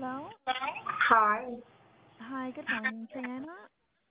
Hello. Hi. Hi, good morning, Triana.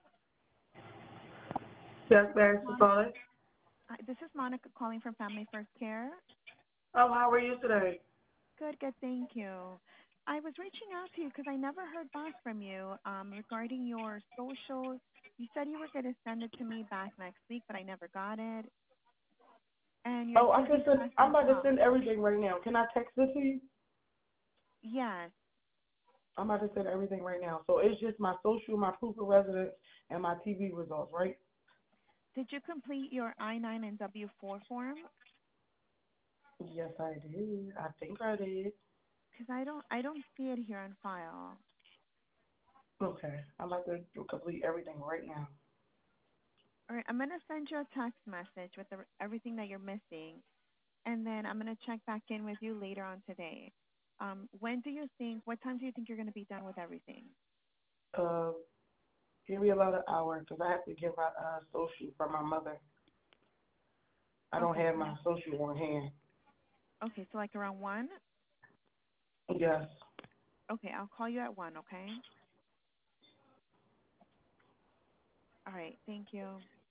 Yes, This is there's the Monica. phone. This is Monica calling from Family First Care. Oh, how are you today? Good, good, thank you. I was reaching out to you because I never heard back from you regarding your socials. You said you were going to send it to me back next week, but I never got it. And your Oh, I can TB send. test I'm as about to well. send everything right now. Can I text it to you? Yes. I'm about to send everything right now. So it's just my social, my proof of residence, and my TV results, right? Did you complete your I-9 and W-4 form? Yes, I did. I think I did. Because I don't see it here on file. Okay. I'm about to complete everything right now. All right, I'm going to send you a text message with everything that you're missing, and then I'm going to check back in with you later on today. What time do you think you're going to be done with everything? Uh, Give me about an hour because I have to get my social from my mother. I don't Okay, have my social on hand. okay, so like around 1? Yes. Okay, I'll call you at 1, okay? All right, thank you.